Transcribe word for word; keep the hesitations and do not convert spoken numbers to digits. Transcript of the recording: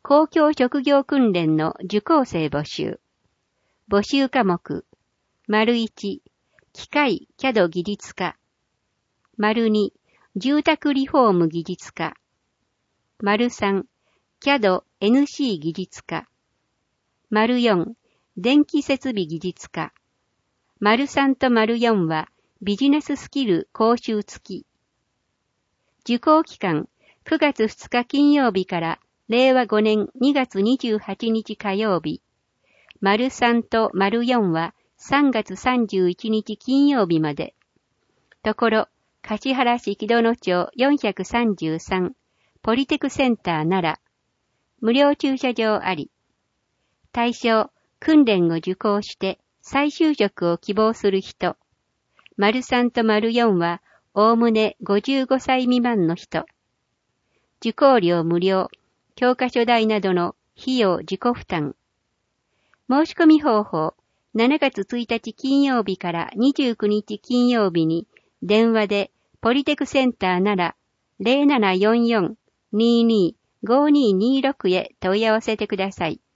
公共職業訓練の受講生募集。募集科目。丸いち、機械・キャド技術科。丸に、住宅リフォーム技術科。丸さん、キャド エヌシー 技術科。丸よん、電気設備技術科。丸さんと丸よんはビジネススキル講習付き。受講期間くがつふつか金曜日かられいわごねんにがつにじゅうはちにち火曜日。丸さんと丸よんはさんがつさんじゅういちにち金曜日まで。ところ、橿原市木戸野町よんひゃくさんじゅうさんポリテクセンター奈良。無料駐車場あり。対象、訓練を受講して再就職を希望する人。丸さんと丸よんはおおむねごじゅうごさい未満の人。受講料無料、教科書代などの費用自己負担。申し込み方法、しちがつついたち金曜日からにじゅうくにち金曜日に電話でポリテクセンター奈良 ゼロななよんよん にーにー ごーにーにーろく へ問い合わせてください。